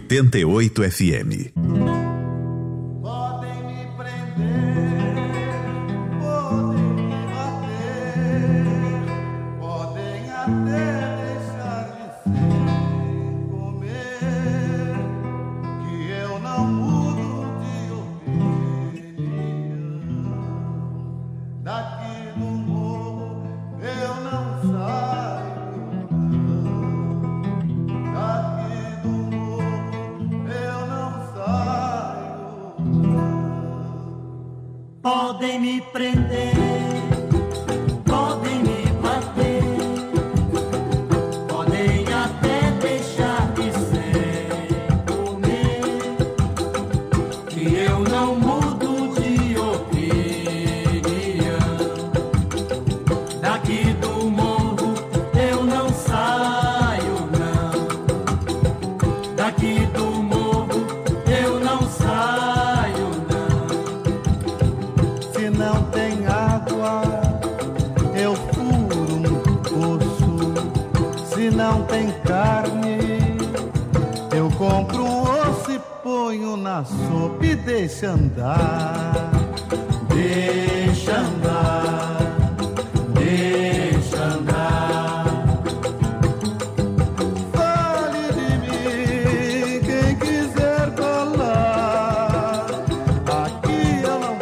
88 FM. Podem me prender, podem me bater, podem até deixar de sem comer, que eu não mudo de opinião. Daqui do morro eu não saio não, daqui do morro eu não saio não. Não tem água, eu furo um poço. Se não tem carne, eu compro um osso e ponho na sopa e deixa andar. Deixa andar, deixa andar. Fale de mim quem quiser colar. Aqui eu não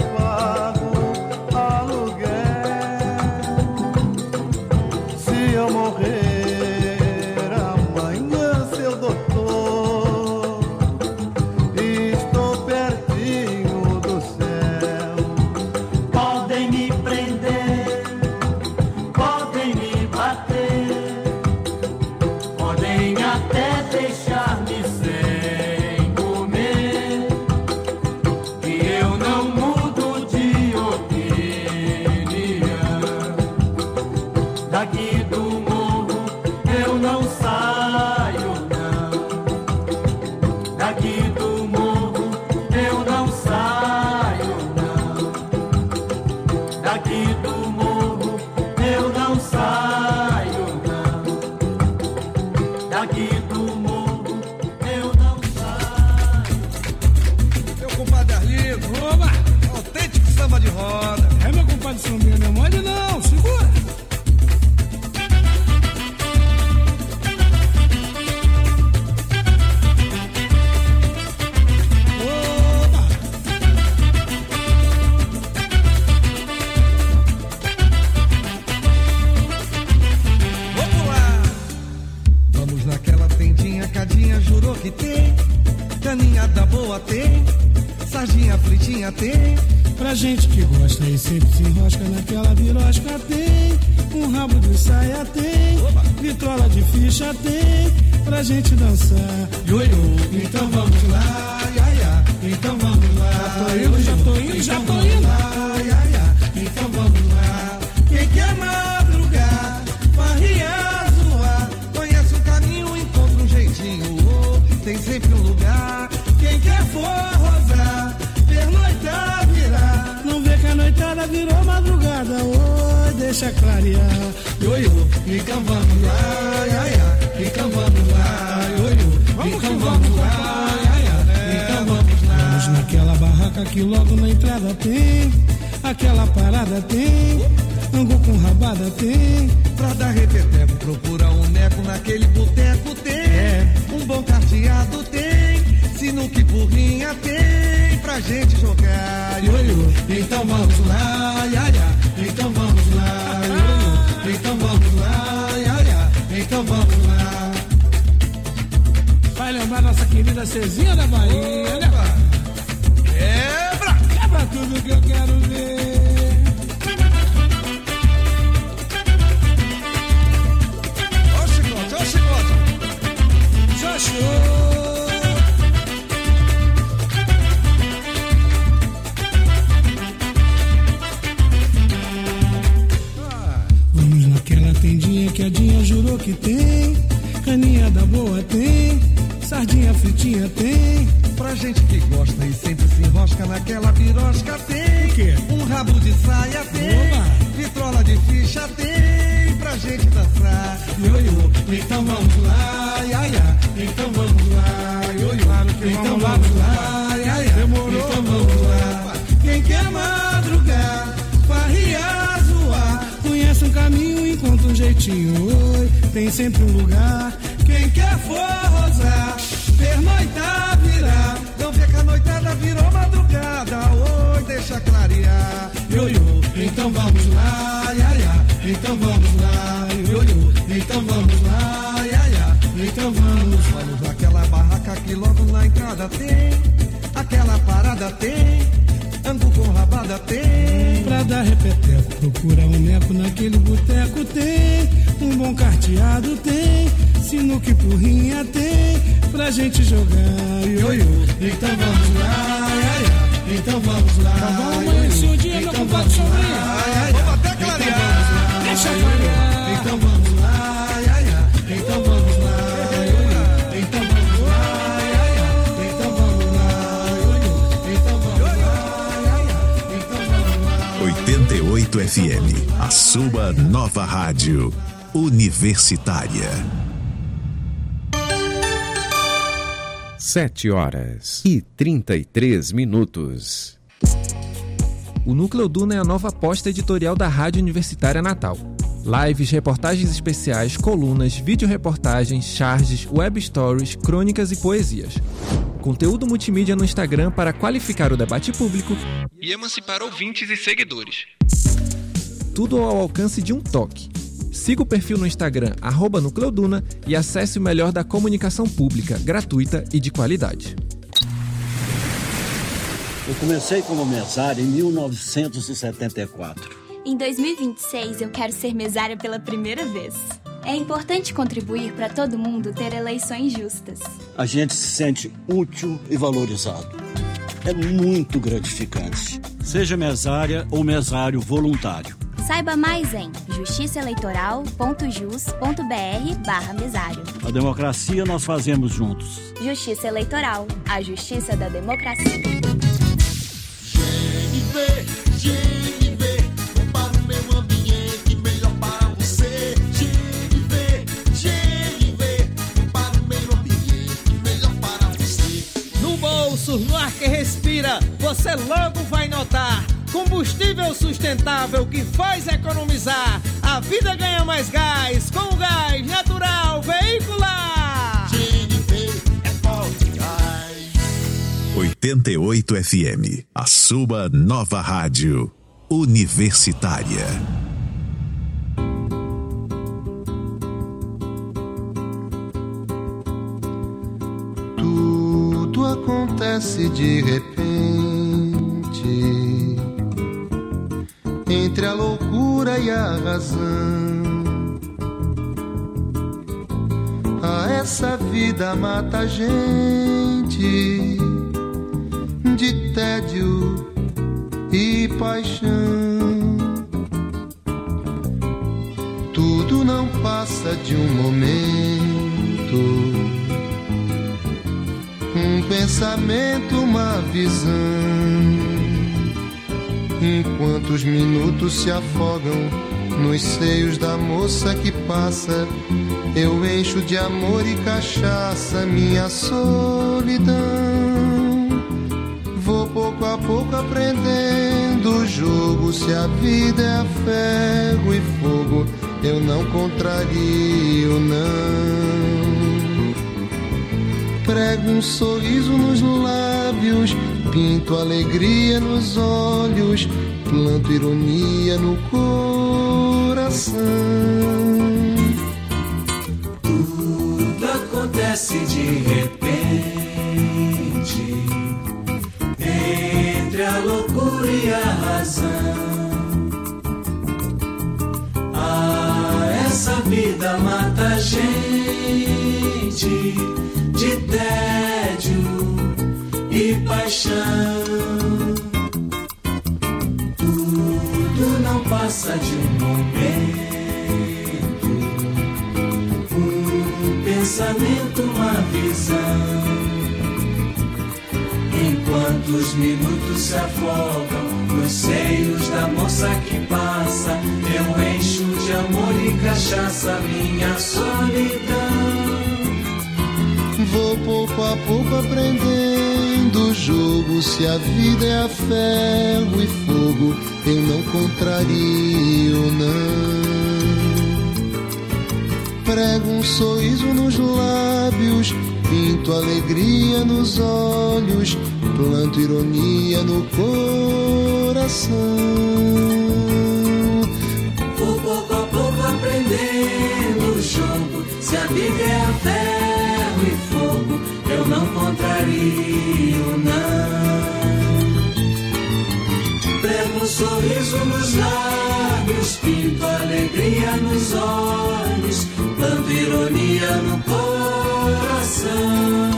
eu morrer amanhã, seu doutor, estou pertinho do céu. Podem me prender, podem me bater, podem até deixar-me sem comer, que eu não mudo de opinião. Daqui do eu não saio não, daqui do morro eu não saio não, daqui do morro eu não saio não, daqui do morro eu não saio. Meu compadre Arlindo, oba, autêntico samba de roda. É, meu compadre Sambinha, não é mole não, segura. Jurou que tem, caninha da boa tem, sardinha fritinha tem. Pra gente que gosta e sempre se enrosca naquela birosca tem, um rabo de saia tem, vitrola de ficha tem, pra gente dançar. Ioiô, então vamos lá, iaia, então vamos lá. Já tô indo, já tô indo, já tô indo. Lá, iaia, então vamos lá. Quem quer madrugar, farriar, zoar, conhece o caminho, encontra um jeitinho. Tem sempre um lugar, quem quer forrosar, pernoitar, virar. Não vê que a noitada virou madrugada, oi, deixa clarear. Ioiô, então vamos lá, iaia, então vamos lá, ioiô, então vamos lá, iaia, então vamos lá. Vamos naquela barraca que logo na entrada tem, aquela parada tem, angu com rabada tem. Pra dar repeteco, procura um neco naquele boteco tem. Um bom carteado tem, sinuca e burrinha tem, pra gente jogar. Ioiô, então vamos lá, iaia, então vamos lá, ioiô, então vamos lá, iaia, então vamos lá. Vai lembrar nossa querida Cezinha da Bahia, né? Quebra! Quebra tudo que eu quero ver. Ó o chicote, ó o chicote. Já show! Vamos naquela tendinha que a Dinha jurou que tem, caninha da boa tem, sardinha fritinha tem. Pra gente que gosta e sempre se enrosca naquela birosca tem. O quê? Um rabo de saia tem. Oba! Vitrola de ficha tem. Pra gente dançar. Ioiô, então vamos lá, iaia, então vamos lá, ioiô. encontra um jeitinho, oi, tem sempre um lugar. Quem quer forrosar, pernoitar, virar, não vê que a noitada virou madrugada, oi, deixa clarear. Ioiô, então vamos lá, ia, ia. Então vamos lá, ioiô, então vamos lá, ia, ia. Então vamos naquela barraca que logo na entrada tem, aquela parada tem, ando com rabada tem. Pra dar repeteco, procura um neco naquele boteco tem, um bom carteado tem, sinuca e porrinha tem, pra gente jogar, ioiô. Então vamos lá, ia, ia. Então vamos lá, então vamos amanhecer o dia, meu compadre Sobrinho. Vamos até clarear, deixa clarear. Então vamos lá, ia, ia. Então vamos lá. 88 FM, a sua nova rádio universitária. 7h33. O Núcleo Duna é a nova aposta editorial da Rádio Universitária Natal. Lives, reportagens especiais, colunas, vídeo-reportagens, charges, web stories, crônicas e poesias. Conteúdo multimídia no Instagram para qualificar o debate público e emancipar ouvintes e seguidores. Tudo ao alcance de um toque. Siga o perfil no Instagram @NúcleoDuna e acesse o melhor da comunicação pública, gratuita e de qualidade. Eu comecei como mesário em 1974. Em 2026 eu quero ser mesária pela primeira vez. É importante contribuir para todo mundo ter eleições justas. A gente se sente útil e valorizado. É muito gratificante. Seja mesária ou mesário voluntário. Saiba mais em justiçaeleitoral.jus.br/mesário. A democracia nós fazemos juntos. Justiça Eleitoral, a justiça da democracia. No ar que respira, você logo vai notar. Combustível sustentável que faz economizar. A vida ganha mais gás com o gás natural veicular. GNV é forte gás. 88 FM, a sua nova rádio universitária. Tudo acontece de repente, entre a loucura e a razão. Essa vida mata a gente de tédio e paixão. Tudo não passa de um momento, um pensamento, uma visão. Enquanto os minutos se afogam nos seios da moça que passa, eu encho de amor e cachaça minha solidão. Vou pouco a pouco aprendendo o jogo. Se a vida é a ferro e fogo, eu não contrario, não. Prego um sorriso nos lábios, pinto alegria nos olhos, planto ironia no coração. Tudo acontece de repente, entre a loucura e a razão. Essa vida mata a gente de tédio e paixão. Tudo não passa de um momento, um pensamento, uma visão. Enquanto os minutos se afogam nos seios da moça que passa, eu encho de amor e cachaça minha solidão. Vou pouco a pouco aprendendo o jogo. Se a vida é a ferro e fogo, eu não contrario, não. prego um sorriso nos lábios, pinto alegria nos olhos, planto ironia no coração. Vou pouco a pouco aprendendo o jogo. Se a vida é a ferro e fogo, eu não contrario, não. Prego um sorriso nos lábios, pinto alegria nos olhos, planto ironia no coração.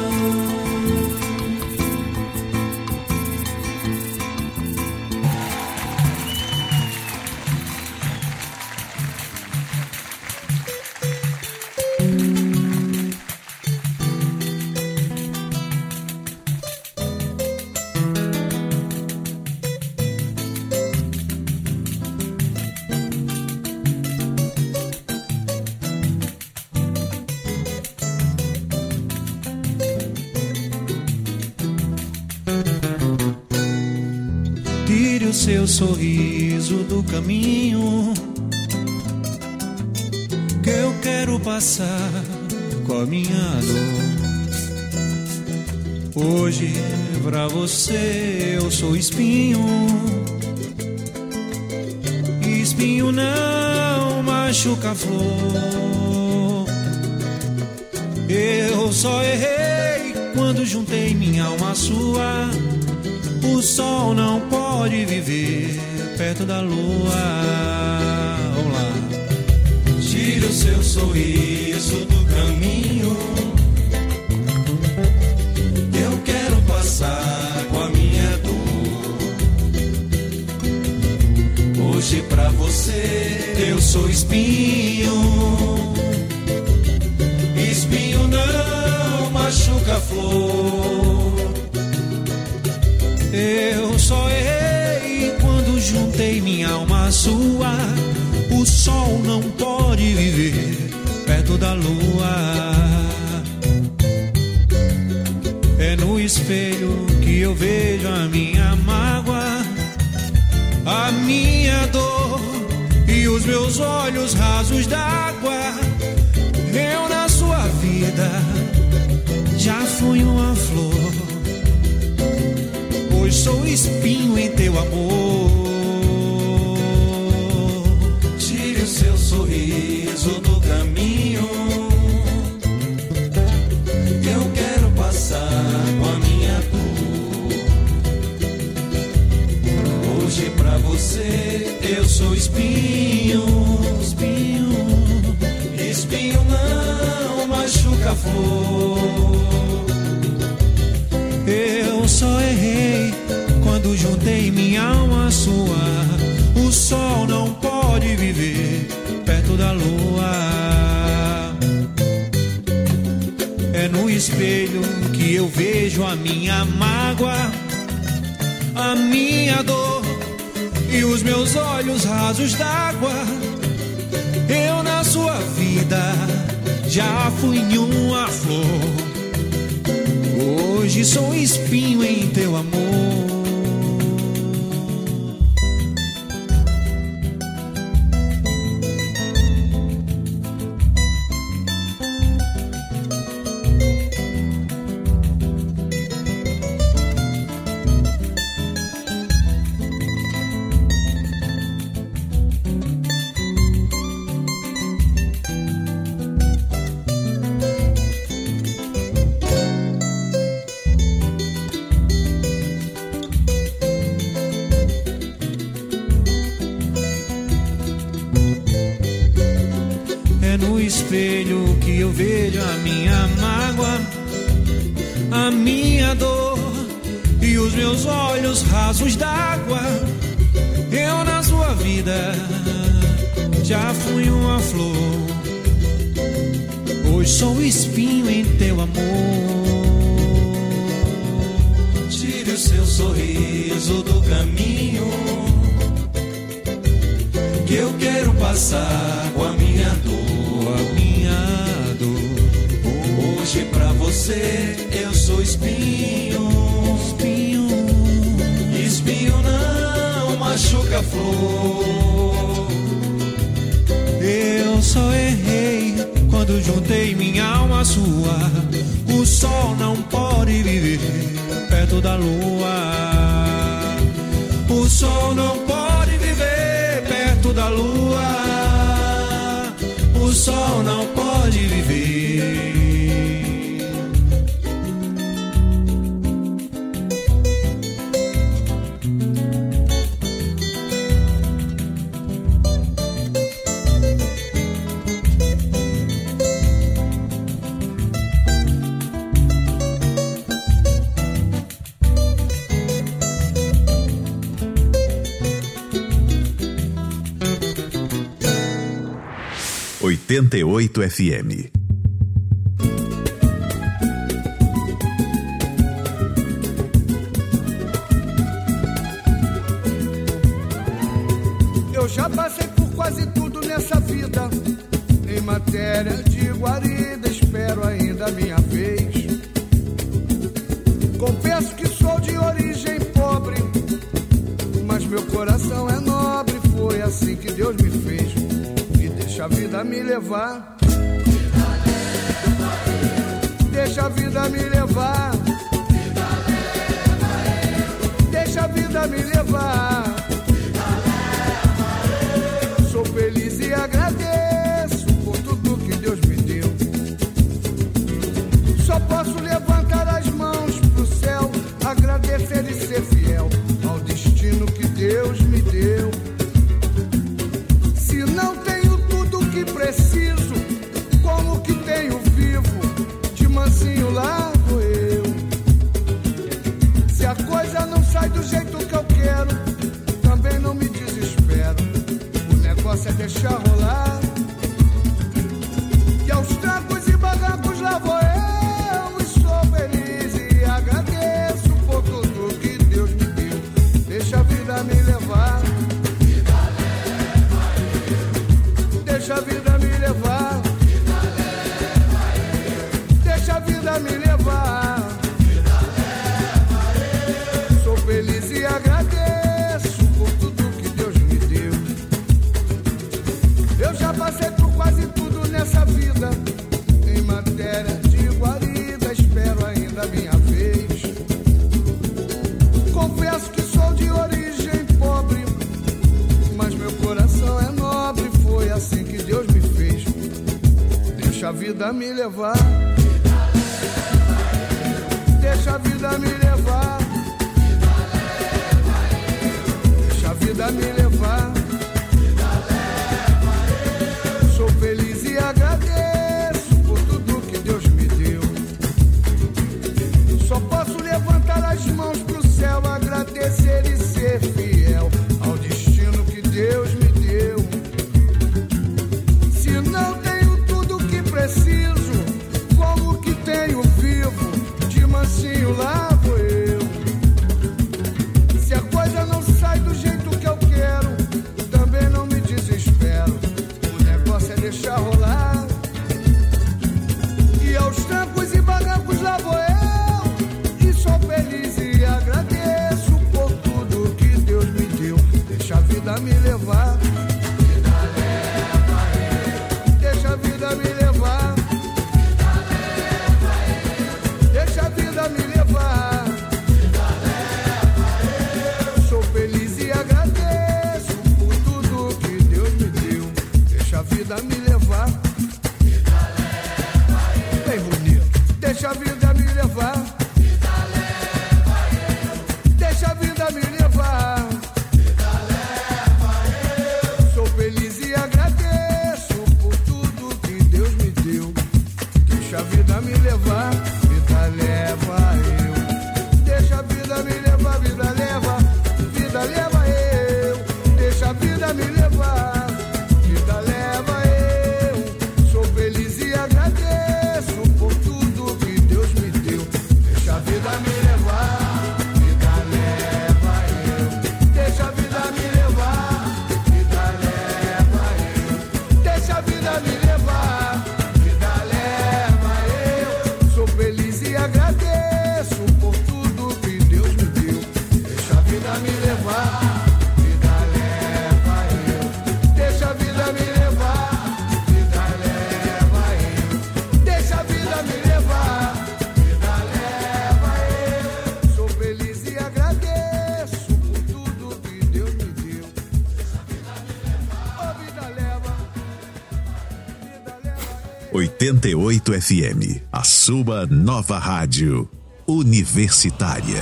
Tire o seu sorriso do caminho, que eu quero passar com a minha dor. Hoje pra você eu sou espinho, e espinho não machuca a flor. Eu só errei quando juntei minha alma à sua. O sol não pode viver perto da lua. Vamos lá. Tire o seu sorriso do caminho, eu quero passar com a minha dor. Hoje pra você eu sou espinho, espinho não machuca a flor. Eu só errei quando juntei minha alma à sua. O sol não pode viver perto da lua. É no espelho que eu vejo a minha mágoa, a minha dor e os meus olhos rasos d'água. Eu na sua vida já fui uma flor, pois sou espinho em teu amor. Tire o seu sorriso do caminho, eu quero passar com a minha dor. Hoje pra você eu sou espinho, espinho, espinho não machuca a flor. Eu só errei quando juntei minha alma à sua. O sol não pode viver perto da lua. É no espelho que eu vejo a minha mágoa, a minha dor e os meus olhos rasos d'água. Eu na sua vida já fui uma flor, hoje sou espinho em teu amor. No espelho que eu vejo a minha mágoa, a minha dor e os meus olhos rasos d'água. Eu na sua vida já fui uma flor, hoje sou espinho em teu amor. Tire o seu sorriso do caminho, que eu quero passar com a minha dor. Hoje pra você eu sou espinho, espinho, espinho não machuca a flor. Eu só errei quando quando juntei minha alma à sua. O sol não pode viver perto da lua. O sol não pode viver perto da lua. O sol não pode viver. 88 FM. Eu já passei por quase tudo nessa vida. Em matéria de guarida, espero ainda a minha vez. Confesso que sou de origem pobre, mas meu coração é nobre. Foi assim que Deus me fez. E deixa a vida me levar. Deixa a vida me levar. Deixa a vida me levar. Sou feliz e agradeço por tudo que Deus me deu. Só posso levantar as mãos pro céu, agradecer e ser fiel ao destino que Deus me deu. Se não tenho tudo o que preciso, como que tenho vivo, de mansinho lá vou eu. Se a coisa não sai do jeito que eu quero, também não me desespero. O negócio é deixar rolar. E aos trancos e barrancos lá vou eu. E sou feliz e agradeço por tudo que Deus me deu. Deixa a vida me levar. Deixa a vida me levar. Deixa a vida me levar. Sou feliz e agradeço por tudo que Deus me deu. Eu já passei por quase tudo nessa vida. Em matéria de guarida, espero ainda a minha vez. Confesso que sou de origem pobre, mas meu coração é nobre. Foi assim que Deus me fez. Deixa a vida me levar. Deixa a vida me levar. Deixa a vida me levar. Sou feliz e agradeço por tudo que Deus me deu. Só posso levantar as mãos pro céu, agradecer e ser fiel ao destino que Deus me deu. Se não tenho tudo o que preciso, como que tenho vivo, de mansinho lá vou eu. Se a coisa não sai do jeito que eu quero, 88 FM, a sua nova rádio universitária.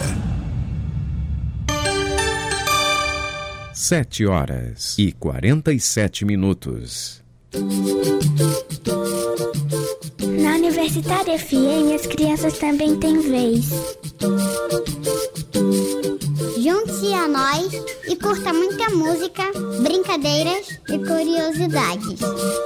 7h47. Na Universitária FM, as crianças também têm vez. Junte-se a nós e curta muita música, brincadeiras e curiosidades.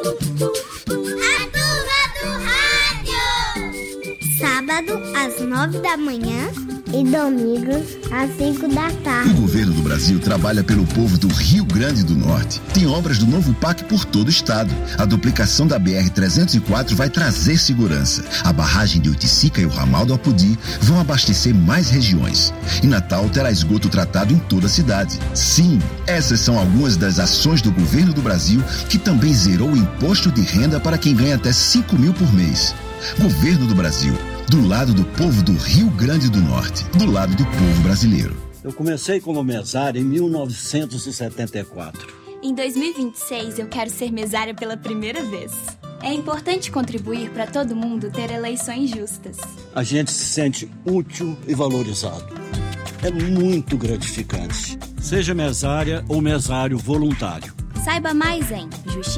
A Turma do Rádio! Sábado, às 9 da manhã e domingo, às 5 da tarde. O governo do Brasil trabalha pelo povo do Rio Grande do Norte. Tem obras do novo PAC por todo o estado. A duplicação da BR-304 vai trazer segurança. A barragem de Oiticica e o ramal do Apodi vão abastecer mais regiões. E Natal terá esgoto tratado em toda a cidade. Sim, essas são algumas das ações do governo do Brasil, que também zerou o imposto de renda para quem ganha até 5 mil por mês. Governo do Brasil. Do lado do povo do Rio Grande do Norte, do lado do povo brasileiro. Eu comecei como mesário em 1974. Em 2026, eu quero ser mesária pela primeira vez. É importante contribuir para todo mundo ter eleições justas. A gente se sente útil e valorizado. É muito gratificante. Seja mesária ou mesário voluntário. Saiba mais em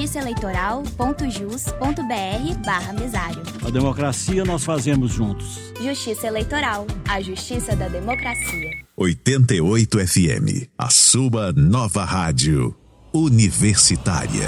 justiçaeleitoral.jus.br/mesário. A democracia nós fazemos juntos. Justiça Eleitoral, a justiça da democracia. 88 FM, a sua nova rádio universitária.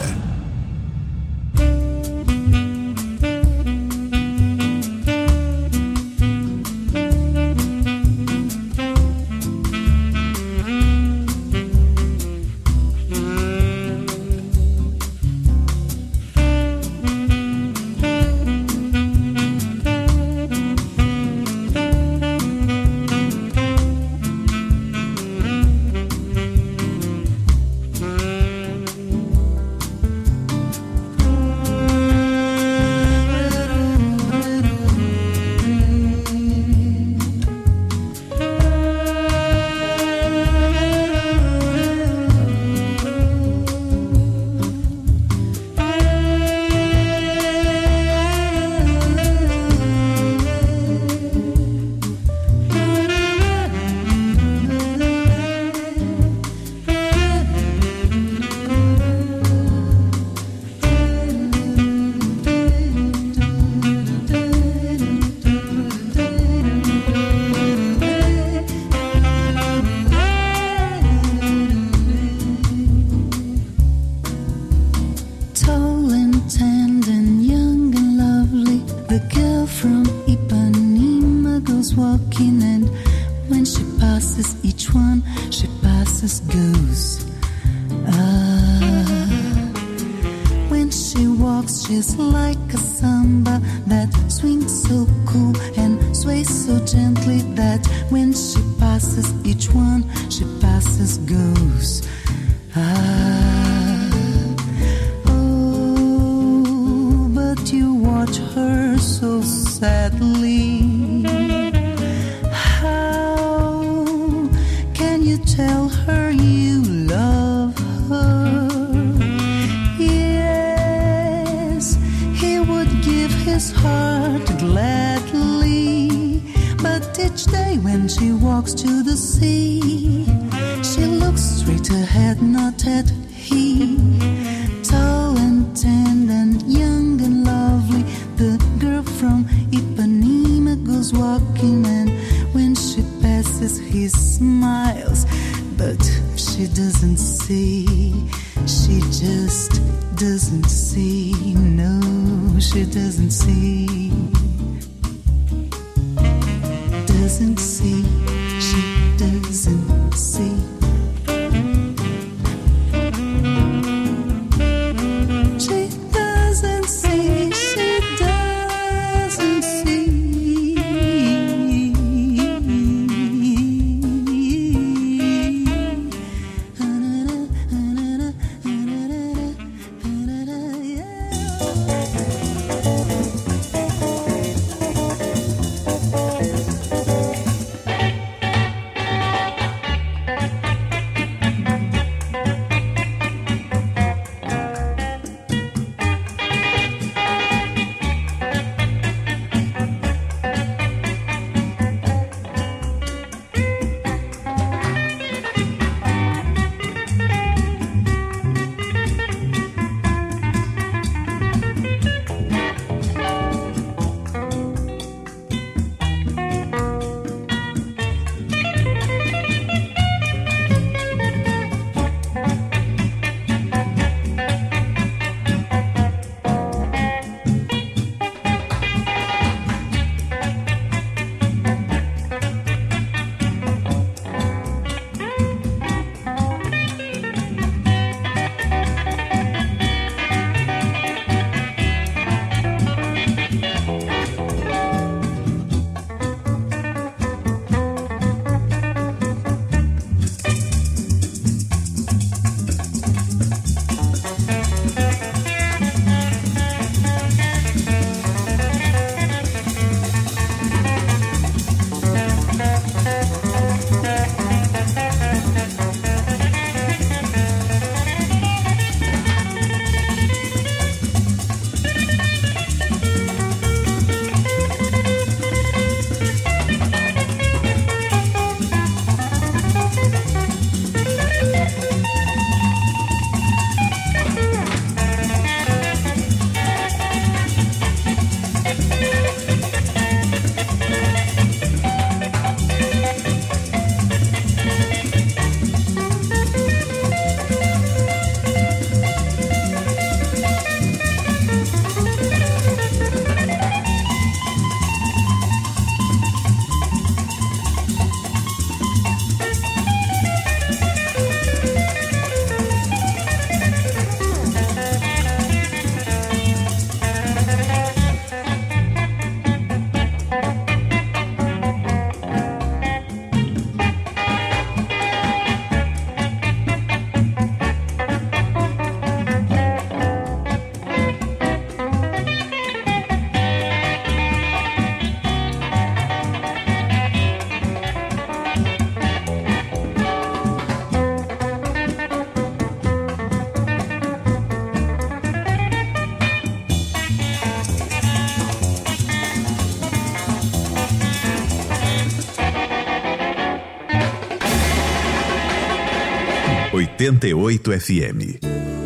88 FM.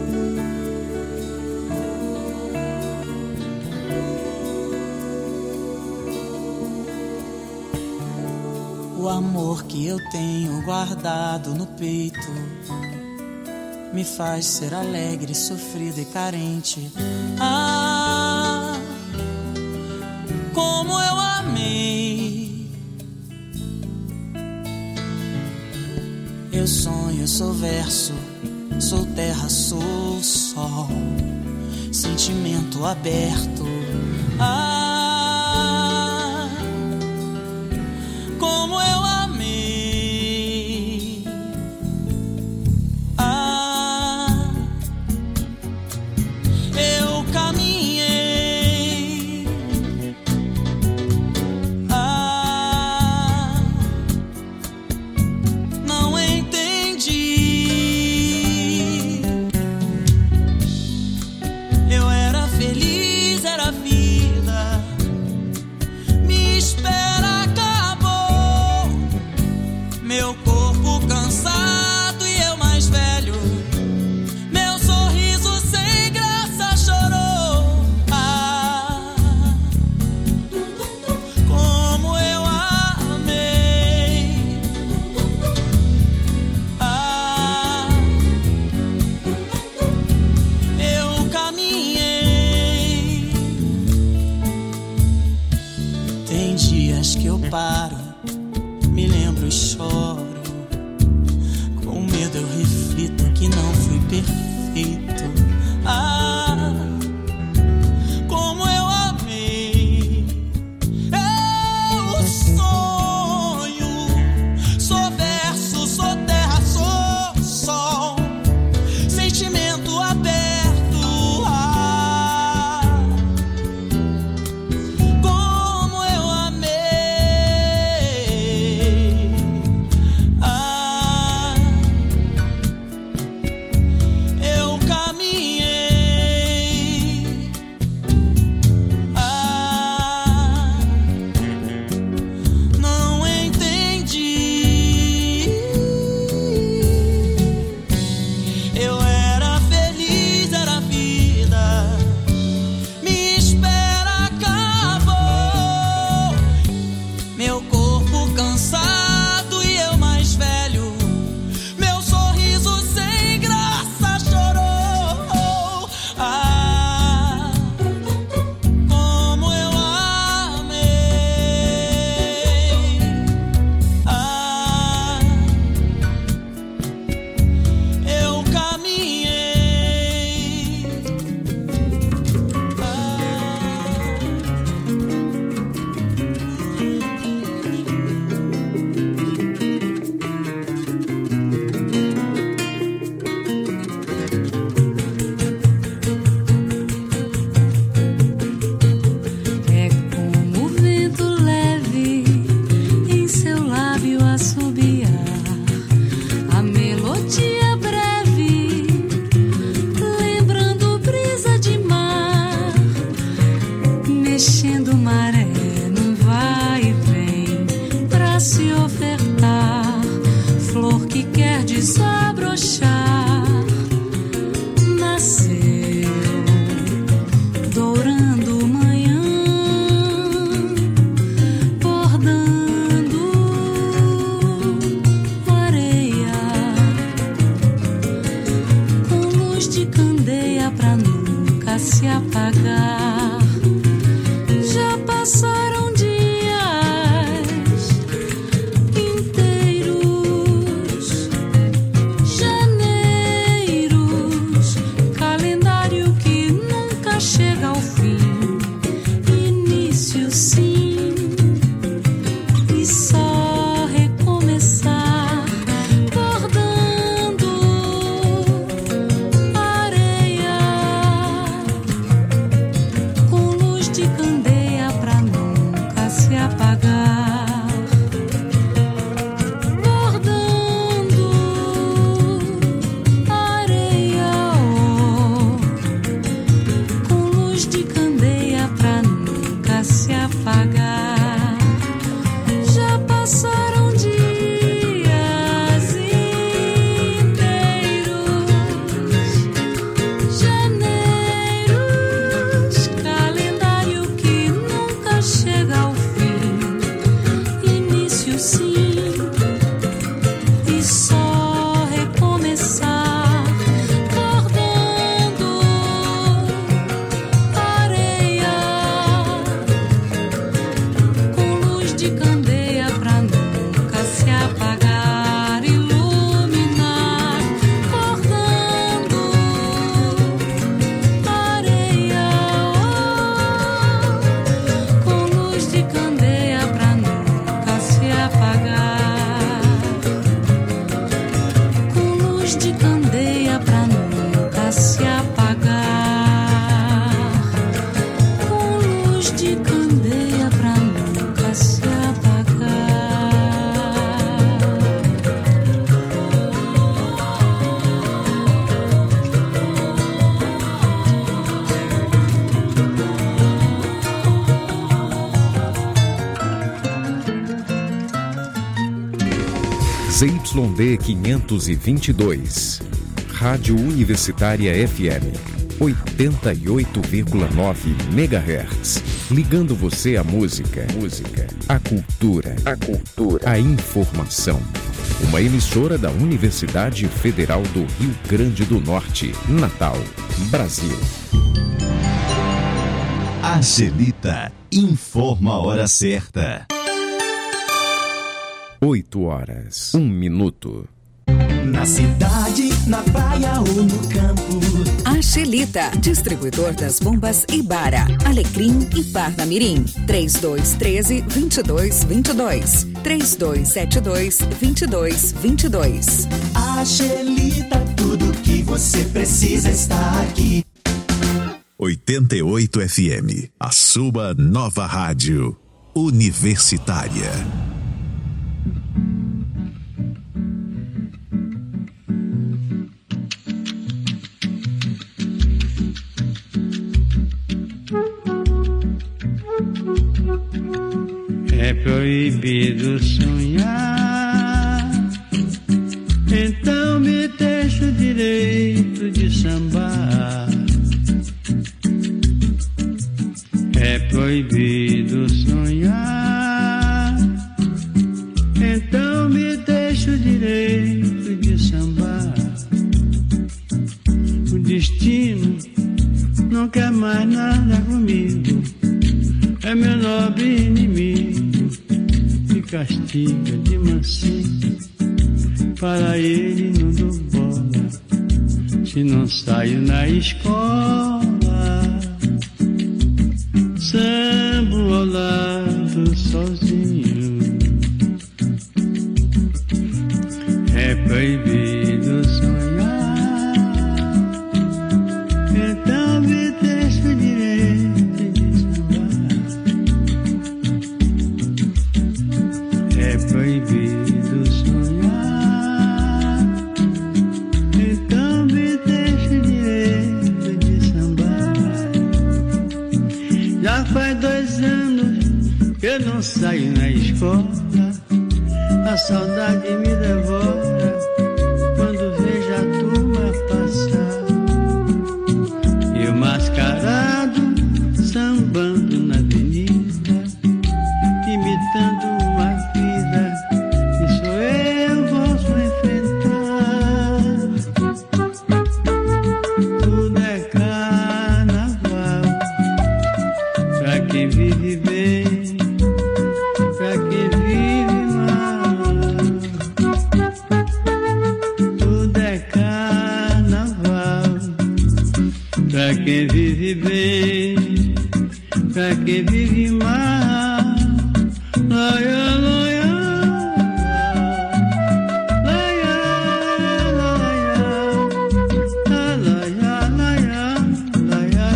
O amor que eu tenho guardado no peito me faz ser alegre, sofrido e carente. Ah, como eu amei. Eu sonho, sou verso, sou terra, sou sol, sentimento aberto. Ah, como eu amei. Ah, eu caminhei. Ah, não entendi. Eu era feliz, era vida. Me espera, acabou. Meu corpo cansado e eu mais velho. Meu sorriso sem graça chorou. Ah, como eu amei. Ah, eu caminhei. Tem dias que eu paro, me lembro e choro. Com medo eu reflito que não fui perfeito. Ah, como eu amei. Eu sonho, sou verso, sou terra, sou sol, sentimento aberto. Ah, como eu amei. Ah, eu caminhei. Ah, não entendi. Eu era feliz, era vida. Me espera, acabou. Meu corpo cansado e eu mais velho. Meu sorriso sem graça chorou. Ah, como eu amei. Ah, eu caminhei. É como o vento leve em seu lábio assobiar, a melodia breve, lembrando brisa de mar, mexendo maré num vai e vem pra se ofertar, flor que quer desabrochar, nasceu dourando manhã, bordando areia, com luz de candeia pra nunca se apagar. Já passaram dias inteiros, janeiros, calendário que nunca chega ao fim, início sim, e só recomeçar, bordando areia, com luz de candeia pra nunca se apagar, bordando areia, com luz ZYD 522. Rádio Universitária FM 88,9 MHz. Ligando você à música, à cultura, à informação. Uma emissora da Universidade Federal do Rio Grande do Norte, Natal, Brasil. Angelita informa a hora certa. 8h01. Na cidade, na praia ou no campo. Angelita, distribuidor das bombas Ibara, Alecrim e Parnamirim. 3213-2222. 3272-2222. Angelita, tudo que você precisa está aqui. 88 FM, a sua nova rádio universitária. É proibido sonhar, então me deixa o direito de sambar. É proibido sonhar, então me deixa o direito de sambar. O destino não quer mais nada comigo, é meu nobre inimigo, me castiga de mansinho, para ele não dou bola, se não saio na escola, sambo ao lado sozinho. É proibido sonhar, então me deixa o direito de sambar. É proibido sonhar, então me deixa o direito de sambar. Já faz 2 anos que eu não saio na escola, a saudade me devora quando vejo a turma passar. E o mascarado sambando na avenida, imitando uma vida que só eu posso enfrentar. Tudo é carnaval pra quem vive bem, pra quem vive mal. Tudo é carnaval pra quem vive bem, pra quem vive mal. Laia, laia, laia, laia, laia, laia, laia,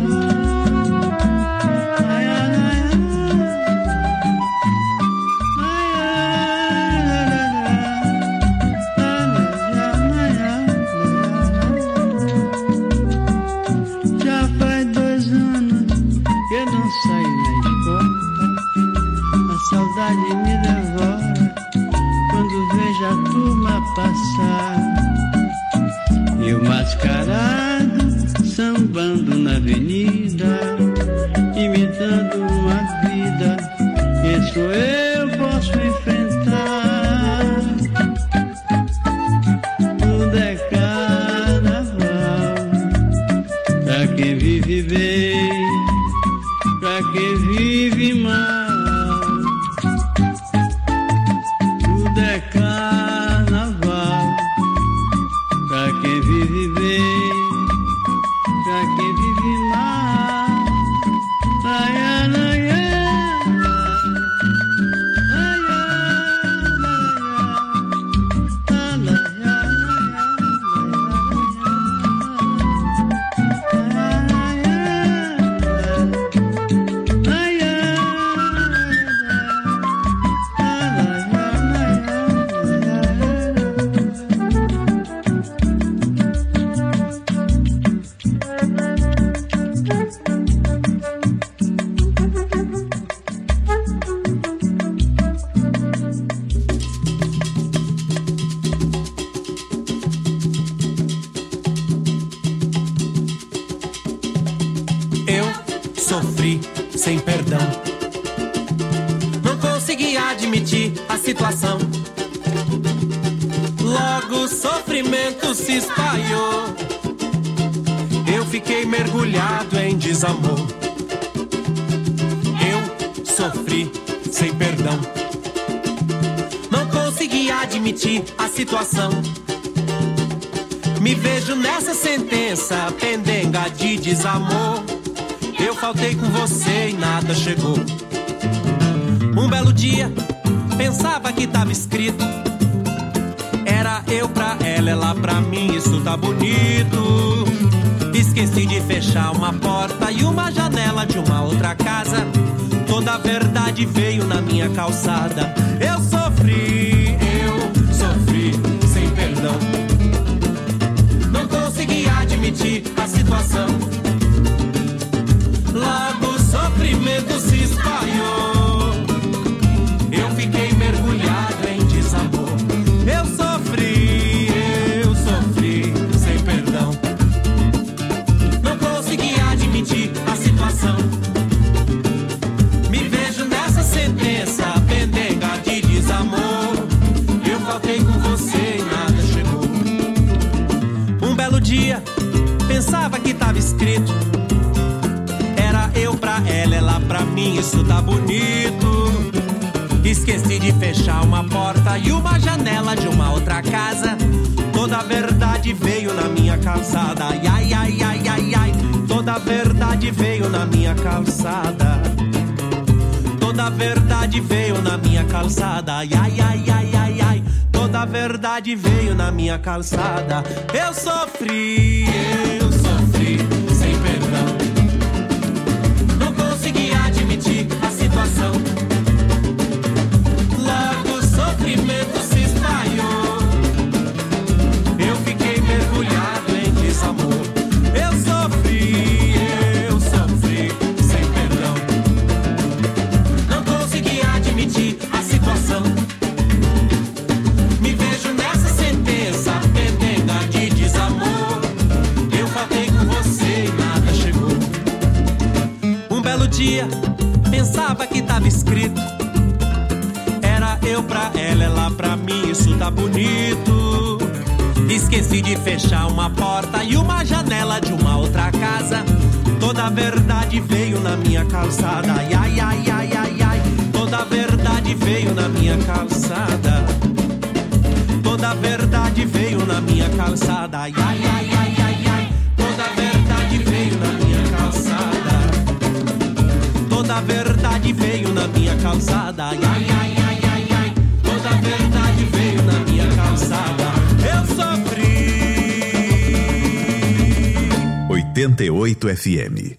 já faz 2 anos que eu não saio na escola, a saudade me devora quando vejo a turma passar. E o mascarado sambando na avenida, imitando uma vida que só eu posso enfrentar. Tudo é carnaval pra quem vive bem, pra quem vive mal. Tudo é carnaval pra quem vive bem, pra quem vive mal. Laia, laia, laia, laia, sofri sem perdão. Não consegui admitir a situação. Logo o sofrimento se espalhou. Eu fiquei mergulhado em desamor. Eu sofri sem perdão. Não consegui admitir a situação. Me vejo nessa sentença pendenga de desamor. Eu faltei com você e nada chegou. Um belo dia, pensava que tava escrito. Era eu pra ela pra mim, isso tá bonito. Esqueci de fechar uma porta e uma janela de uma outra casa. Toda a verdade veio na minha calçada. Eu sofri sem perdão. Não consegui admitir a situação. Logo o sofrimento se espalhou. Eu fiquei mergulhado em desamor. Eu sofri sem perdão. Não consegui admitir a situação. Me vejo nessa sentença pendenga de desamor. Eu faltei com você e nada chegou. Um belo dia, pensava que tava escrito. Era eu pra ela pra mim, isso tá bonito. Esqueci de fechar uma porta e uma janela de uma outra casa. Toda a verdade veio na minha calçada. Ai, ai, ai, ai, ai, ai. Toda a verdade veio na minha calçada. Toda a verdade veio na minha calçada. Ai, ai, ai, ai, ai, ai. Toda a verdade veio na minha calçada. Eu sofri sem perdão. Não consegui admitir a situação. Logo o sofrimento se espalhou. Eu fiquei mergulhado em desamor. Eu sofri sem perdão. Não consegui admitir a situação. Me vejo nessa sentença pendenga de desamor. Eu faltei com você e nada chegou. Um belo dia, pensava que tava escrito. Era eu pra ela pra mim, isso tá bonito. Esqueci de fechar uma porta e uma janela de uma outra casa. Toda a verdade veio na minha calçada. Ai, ai, ai, ai, ai, ai. Toda a verdade veio na minha calçada. Toda a verdade veio na minha calçada. Ai, ai, ai, ai, ai, ai. Toda a verdade veio na minha calçada. Toda a verdade veio na minha calçada. Ai, ai, ai, ai, ai, ai. Toda a verdade veio na minha calçada. Eu sofri. 88 FM.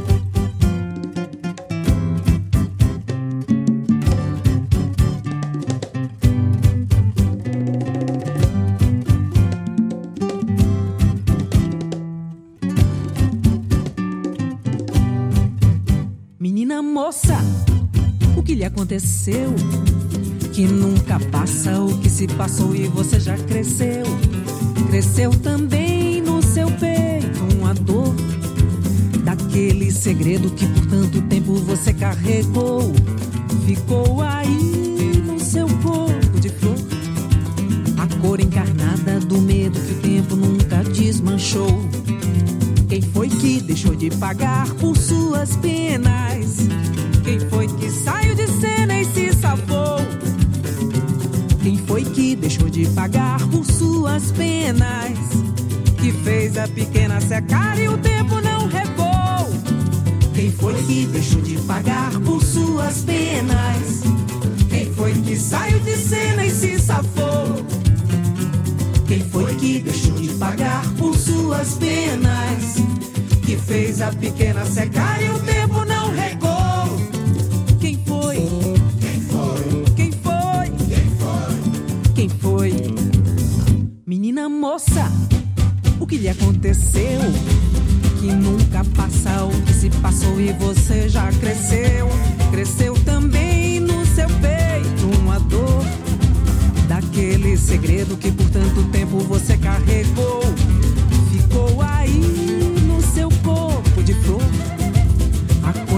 Menina moça, o que lhe aconteceu? Que nunca passa o que se passou e você já cresceu. Cresceu também no seu peito uma dor daquele segredo que por tanto tempo você carregou. Ficou aí no seu corpo de flor, a cor encarnada do medo que o tempo nunca desmanchou. Quem foi que deixou de pagar por suas penas? Quem foi que saiu de cena e se safou? Quem foi que deixou de pagar por suas penas? Que fez a pequena secar e o tempo não regou? Quem foi que deixou de pagar por suas penas? Quem foi que saiu de cena e se safou? Quem foi que deixou de pagar por suas penas? Que fez a pequena secar e o tempo não regou? Quem foi? Quem foi? Quem foi? Quem foi? Quem foi? Menina moça, o que lhe aconteceu? Que nunca passa o que se passou e você já cresceu. Cresceu também no seu peito uma dor daquele segredo que por tanto tempo você carregou. Ficou aí no seu corpo de flor, a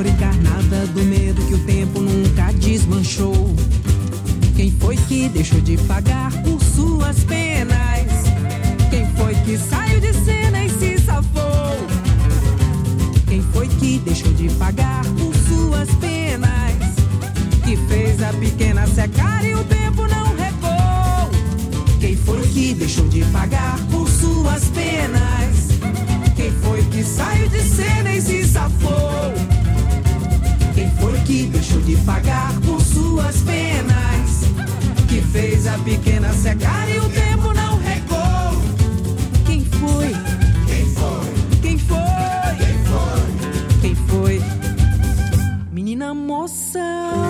foi que deixou de pagar por suas penas? Quem foi que saiu de cena e se safou? Quem foi que deixou de pagar por suas penas? Que fez a pequena secar e o tempo não recuou? Quem foi que deixou de pagar por suas penas? Quem foi que saiu de cena e se safou? Quem foi que deixou de pagar por suas penas? Que fez a pequena secar e o tempo não recuou? Quem foi? Quem foi? Quem foi? Quem foi? Quem foi? Menina moça.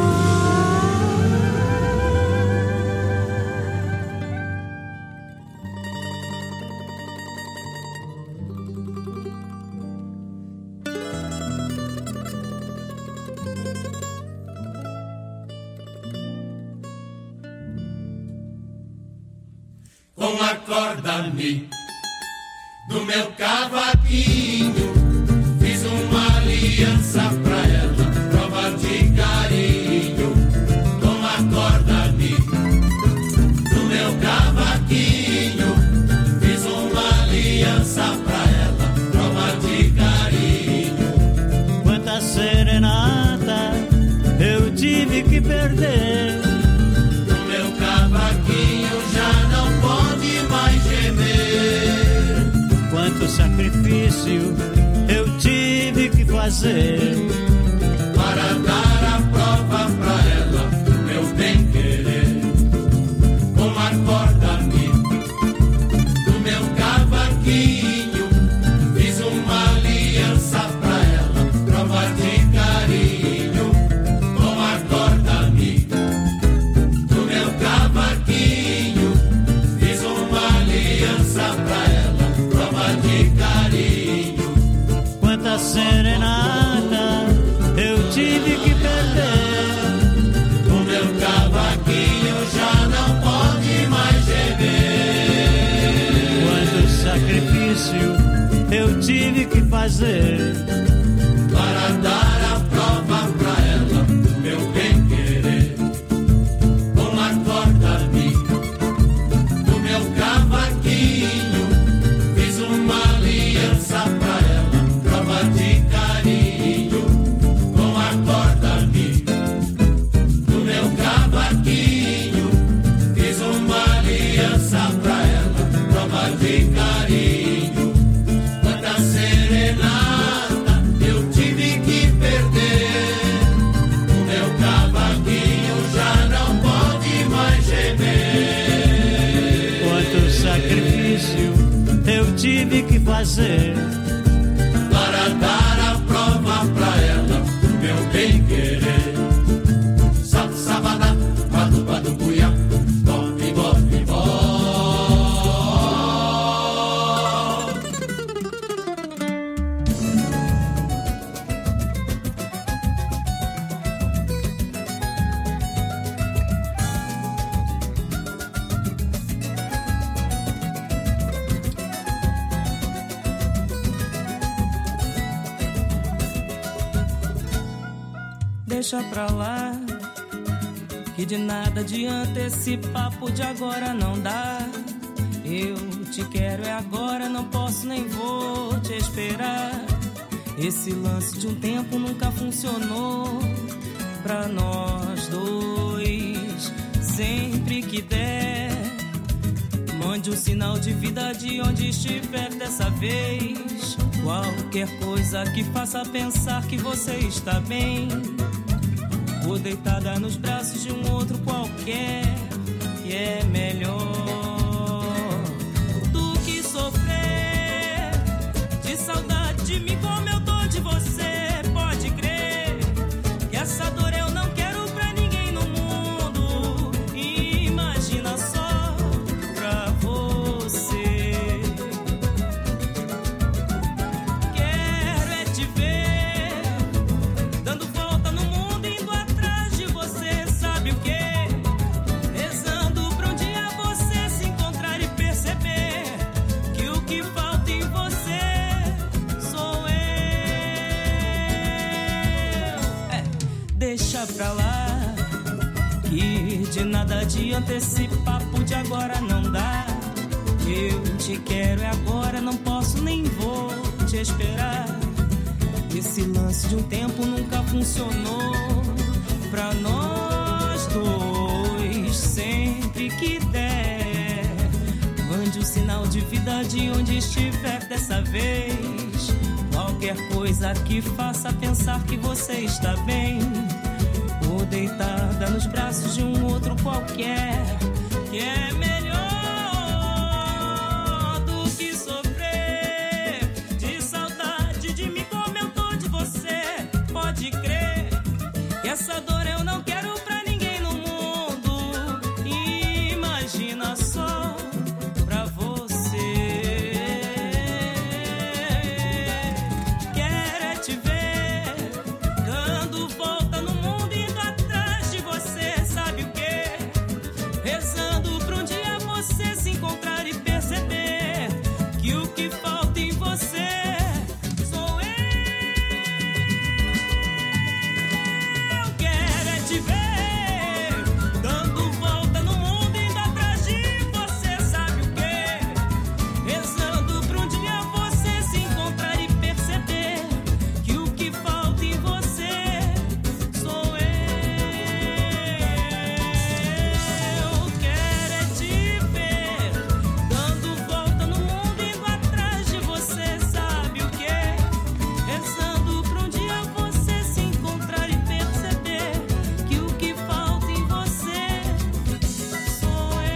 Com a corda-me do meu cavaquinho, fiz uma aliança pra ela, prova de carinho. Com a corda-me do meu cavaquinho, fiz uma aliança pra ela, prova de carinho. Quanta serenata eu tive que perder. O meu cavaquinho já não pode mais gemer. Quanto sacrifício eu tive que fazer para dar a prova pra ela do meu bem-querer. Com a corda-me do meu cavaquinho, fiz uma aliança pra ela, prova de carinho. Com a corda-me do meu cavaquinho, fiz uma aliança pra ela, prova de carinho. Quanta serenata eu tive que perder. O meu cavaquinho já não pode mais gemer. Quanto sacrifício eu tive que fazer para dar a prova pra ela do meu bem-querer. Com a corda-me do meu cavaquinho, fiz uma aliança pra ela, prova de carinho. Com a corda-me do meu cavaquinho, fiz uma aliança pra ela, prova de carinho. Quanta serenata eu tive que perder. O meu cavaquinho já não pode mais gemer. Quanto sacrifício eu tive que fazer para dar a prova pra ela do meu bem-querer. Sabada, badu, badu, buia, bobe, bobe, bobe. Deixa pra lá, que de nada adianta esse papo de agora não dá. Eu te quero é agora, não posso nem vou te esperar. Esse lance de um tempo nunca funcionou pra nós dois. Sempre que der, mande um sinal de vida de onde estiver dessa vez. Qualquer coisa que faça pensar que você está bem, ou deitada nos braços de um outro qualquer, que é melhor do que sofrer de saudade de mim como eu tô de você. Pode crer que essa dor eu não quero pra ninguém no mundo. Imagina só pra você. Quero é te ver dando volta no mundo, indo atrás de você. Sabe o que? Rezando pra um dia você se encontrar e perceber que o que falta em você sou eu. Deixa pra lá, que de nada adianta esse papo de agora não dá. Eu te quero é agora, não posso nem vou te esperar. Esse lance de um tempo nunca funcionou pra nós dois. Sempre que der, mande um sinal de vida de onde estiver dessa vez. Qualquer coisa que faça pensar que você está bem, ou deitada nos braços de um outro qualquer, que é melhor do que sofrer de saudade de mim como eu tô de você. Pode crer que essa dor eu não quero pra ninguém no mundo. Imagina só pra você. Quero é te ver dando volta no mundo, indo atrás de você. Sabe o quê? Rezando pra um dia você se encontrar e perceber que o que falta em você sou eu. Quero é te ver dando volta no mundo, indo atrás de você. Sabe o quê? Rezando pra um dia você se encontrar e perceber que o que falta em você sou eu. Quero é te ver dando volta no mundo, indo atrás de você. Sabe o quê? Rezando pra um dia você se encontrar e perceber que o que falta em você sou eu.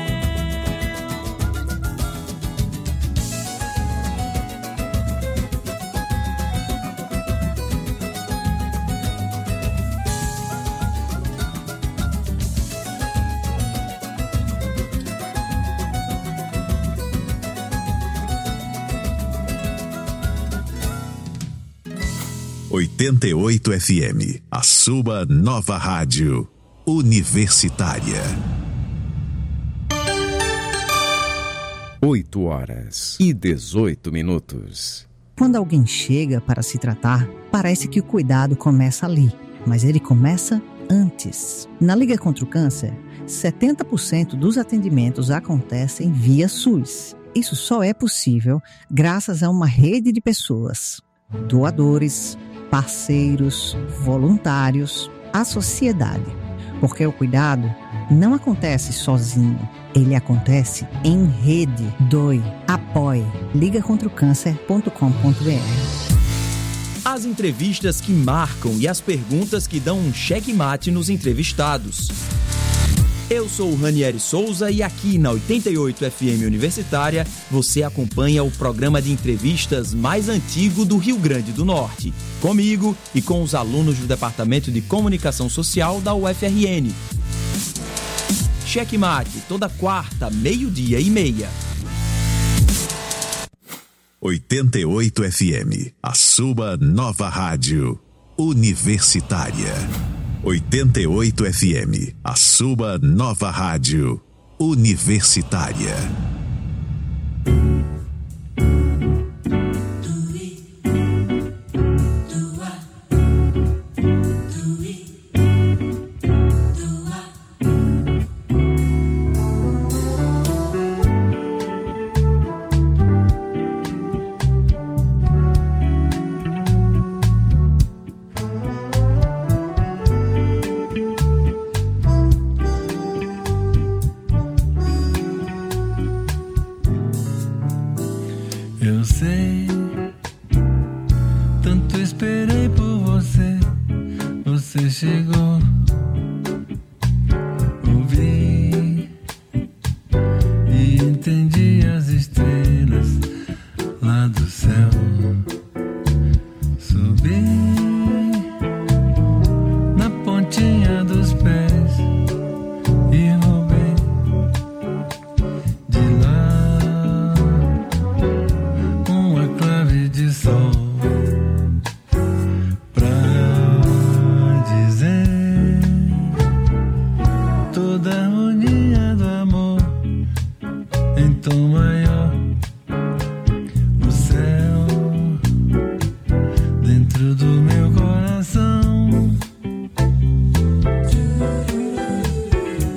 88 FM, a sua nova rádio universitária. 8h18. Quando alguém chega para se tratar, parece que o cuidado começa ali, mas ele começa antes. Na Liga contra o Câncer, 70% dos atendimentos acontecem via SUS. Isso só é possível graças a uma rede de pessoas, doadores, parceiros, voluntários, a sociedade. Porque o cuidado não acontece sozinho, ele acontece em rede. Doe, apoie, ligacontraocâncer.com.br. As entrevistas que marcam e as perguntas que dão um checkmate nos entrevistados. Eu sou o Ranieri Souza e aqui na 88 FM Universitária você acompanha o programa de entrevistas mais antigo do Rio Grande do Norte. Comigo e com os alunos do Departamento de Comunicação Social da UFRN. Checkmate, toda quarta, 12:30. 88 FM, a sua nova rádio universitária. 88 FM, a sua nova rádio universitária. Eu sei, tanto esperei por você, você chegou. Ouvi e entendi as estrelas lá do céu. Subi na pontinha dos pés e roubei de lá uma clave de sol pra dizer toda a harmonia do amor em tom maior. O céu dentro do meu coração.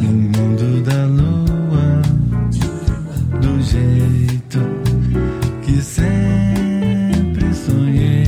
no mundo da lua, do jeito que sempre sonhei.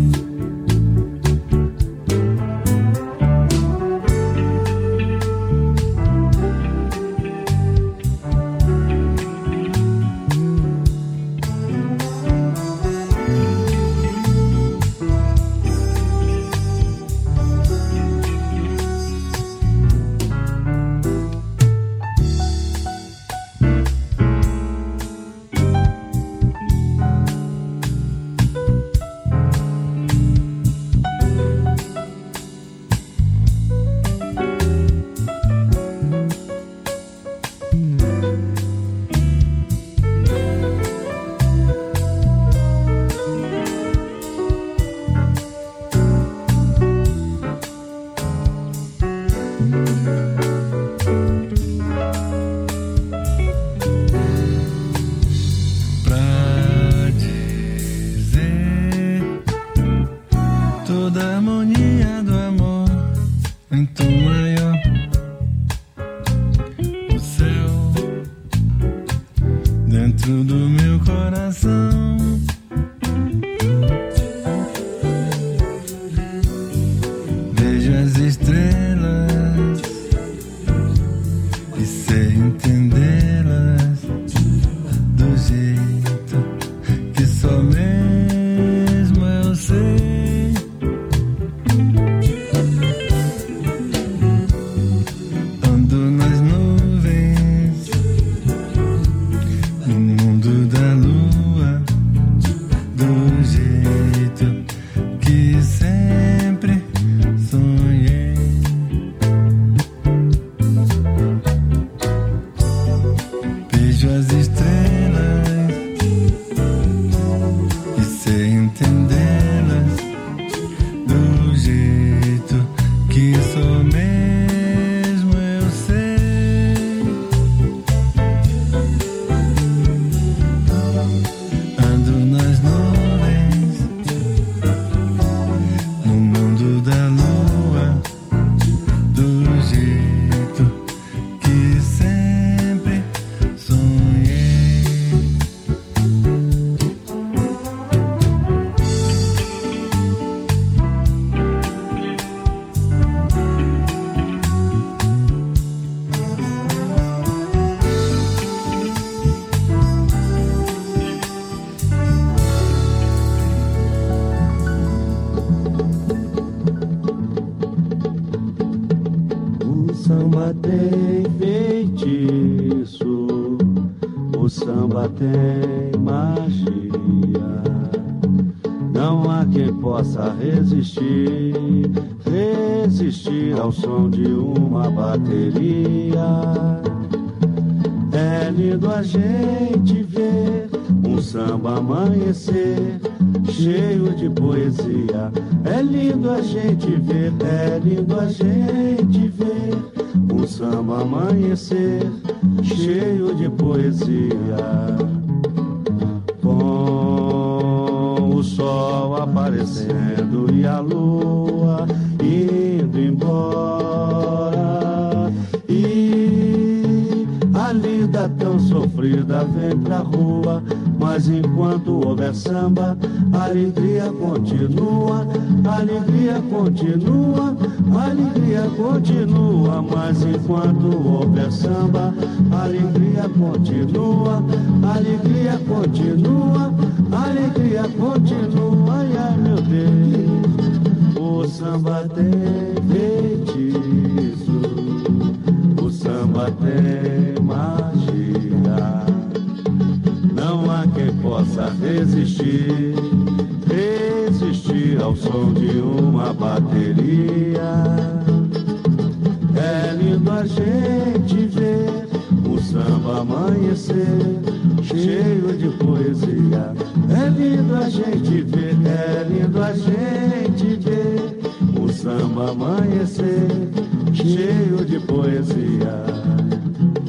Resistir ao som de uma bateria. É lindo a gente ver um samba amanhecer cheio de poesia. É lindo a gente ver, é lindo a gente ver um samba amanhecer cheio de poesia. Com o sol aparecendo e a lua indo embora, e a lida tão sofrida vem pra rua. Mas enquanto houver samba, a alegria continua, a alegria continua, a alegria continua. Mas enquanto houver samba, a alegria continua, a alegria continua, a alegria continua. Ai, ai, meu Deus, o samba tem feitiço, o samba tem magia. Não há quem possa resistir, resistir ao som de uma bateria. É lindo a gente ver o samba amanhecer cheio de poesia. É lindo a gente ver, é lindo a gente ver o samba amanhecer cheio de poesia.